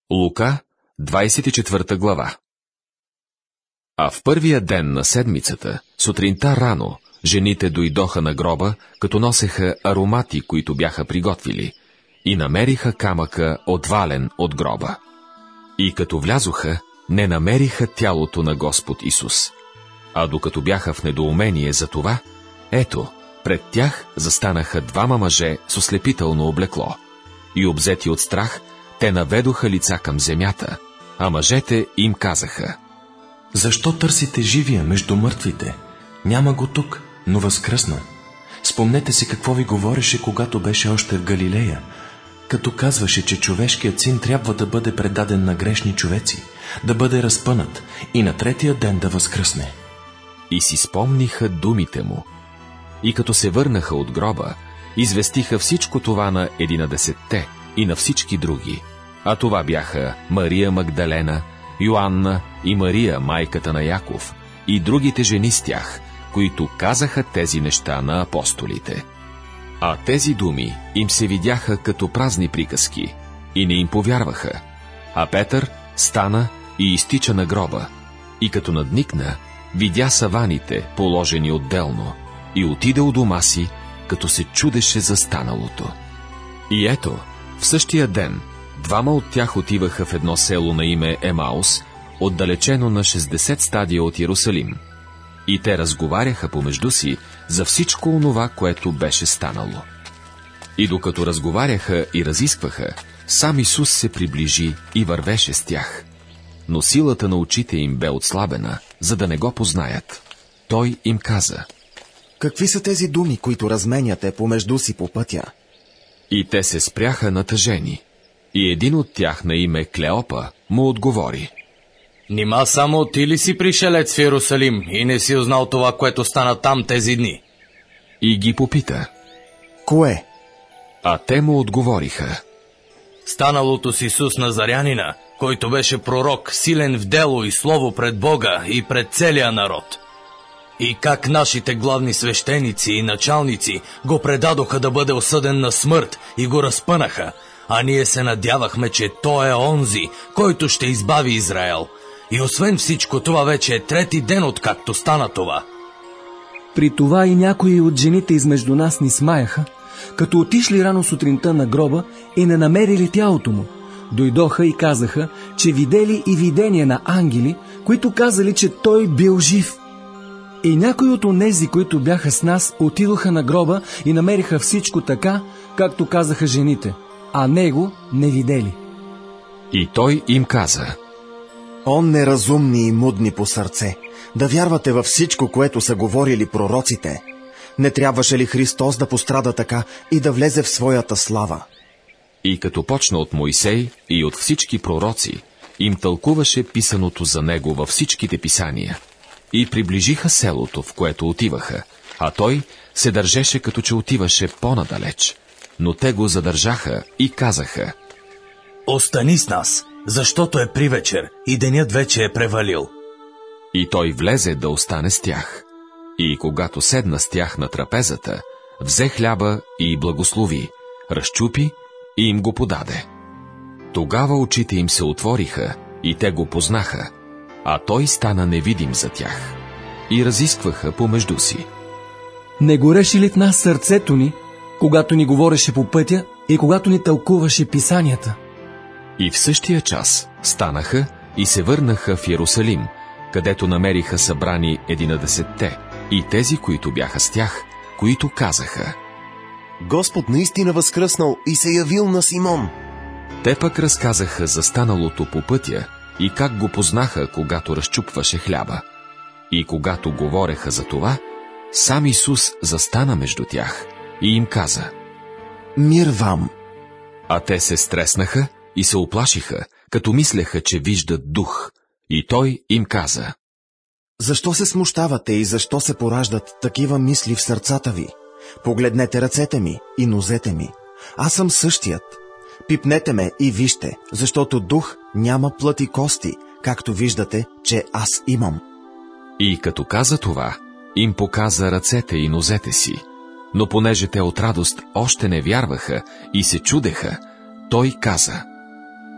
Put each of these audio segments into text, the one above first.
Лука, 24 глава. А в първия ден на седмицата, сутринта рано, жените дойдоха на гроба, като носеха аромати, които бяха приготвили, и намериха камъка отвален от гроба. И като влязоха, не намериха тялото на Господ Исус. А докато бяха в недоумение за това, ето, пред тях застанаха двама мъже с ослепително облекло. И обзети от страх, те наведоха лица към земята, а мъжете им казаха: Защо търсите живия между мъртвите? Няма го тук, но възкръсна. Спомнете си какво ви говореше, когато беше още в Галилея, като казваше, че човешкият син трябва да бъде предаден на грешни човеци, да бъде разпънат и на третия ден да възкръсне. И си спомниха думите му. И като се върнаха от гроба, известиха всичко това на 11-те и на всички други. А това бяха Мария Магдалена, Йоанна и Мария, майката на Яков, и другите жени с тях, които казаха тези неща на апостолите. А тези думи им се видяха като празни приказки и не им повярваха. А Петър стана и изтича на гроба, и като надникна, видя саваните, положени отделно, и отиде у дома си, като се чудеше за станалото. И ето, в същия ден, двама от тях отиваха в едно село на име Емаус, отдалечено на 60 стадия от Иерусалим. И те разговаряха помежду си за всичко онова, което беше станало. И докато разговаряха и разискваха, сам Исус се приближи и вървеше с тях. Но силата на очите им бе отслабена, за да не го познаят. Той им каза: Какви са тези думи, които разменяте помежду си по пътя? И те се спряха натъжени. И един от тях на име Клеопа му отговори: Нима само ти ли си пришелец в Иерусалим и не си узнал това, което стана там тези дни? И ги попита: Кое? А те му отговориха: Станалото с Исус Назарянина, който беше пророк, силен в дело и слово пред Бога и пред целия народ. И как нашите главни свещеници и началници го предадоха да бъде осъден на смърт и го разпънаха, а ние се надявахме, че той е онзи, който ще избави Израел. И освен всичко, това вече е трети ден, откакто стана това. При това и някои от жените измежду нас ни смаяха, като отишли рано сутринта на гроба и не намерили тялото му. Дойдоха и казаха, че видели и видение на ангели, които казали, че той бил жив. И някои от онези, които бяха с нас, отидоха на гроба и намериха всичко така, както казаха жените, а него не видели. И той им каза: О, неразумни и мудни по сърце, да вярвате във всичко, което са говорили пророците. Не трябваше ли Христос да пострада така и да влезе в своята слава? И като почна от Моисей и от всички пророци, им тълкуваше писаното за него във всичките писания. И приближиха селото, в което отиваха, а той се държеше, като че отиваше по-надалеч. Но те го задържаха и казаха: Остани с нас, защото е привечер и денят вече е превалил. И той влезе да остане с тях. И когато седна с тях на трапезата, взе хляба и благослови, разчупи и им го подаде. Тогава очите им се отвориха и те го познаха, а той стана невидим за тях. И разискваха помежду си: Не гореше ли в нас сърцето ни, когато ни говореше по пътя и когато ни тълкуваше писанията? И в същия час станаха и се върнаха в Иерусалим, където намериха събрани 11-те и тези, които бяха с тях, които казаха: Господ наистина възкръснал и се явил на Симон. Те пък разказаха за станалото по пътя и как го познаха, когато разчупваше хляба. И когато говореха за това, сам Исус застана между тях и им каза: Мир вам! А те се стреснаха и се уплашиха, като мислеха, че виждат дух. И той им каза: Защо се смущавате и защо се пораждат такива мисли в сърцата ви? Погледнете ръцете ми и нозете ми. Аз съм същият. Пипнете ме и вижте, защото дух няма плът и кости, както виждате, че аз имам. И като каза това, им показа ръцете и нозете си. Но понеже те от радост още не вярваха и се чудеха, той каза: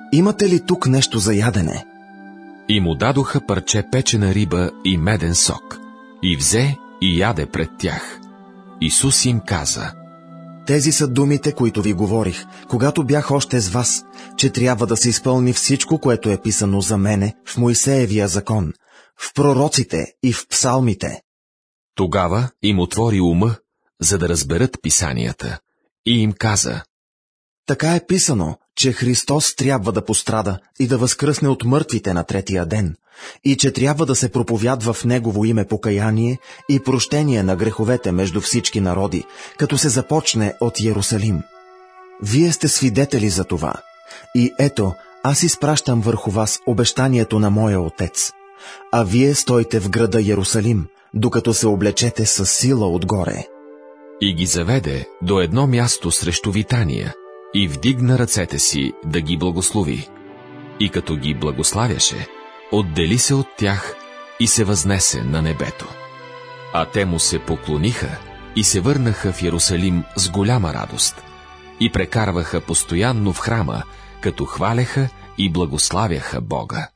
имате ли тук нещо за ядене? И му дадоха парче печена риба и меден сок. И взе и яде пред тях. Исус им каза: Тези са думите, които ви говорих, когато бях още с вас, че трябва да се изпълни всичко, което е писано за мене в Моисеевия закон, в пророците и в псалмите. Тогава им отвори ума, за да разберат писанията, и им каза: Така е писано, че Христос трябва да пострада и да възкръсне от мъртвите на третия ден, и че трябва да се проповядва в Негово име покаяние и прощение на греховете между всички народи, като се започне от Йерусалим. Вие сте свидетели за това. И ето, аз изпращам върху вас обещанието на моя Отец. А вие стойте в града Йерусалим, докато се облечете с сила отгоре. И ги заведе до едно място срещу Витания, и вдигна ръцете си да ги благослови. И като ги благославяше, отдели се от тях и се възнесе на небето. А те му се поклониха и се върнаха в Йерусалим с голяма радост и прекарваха постоянно в храма, като хваляха и благославяха Бога.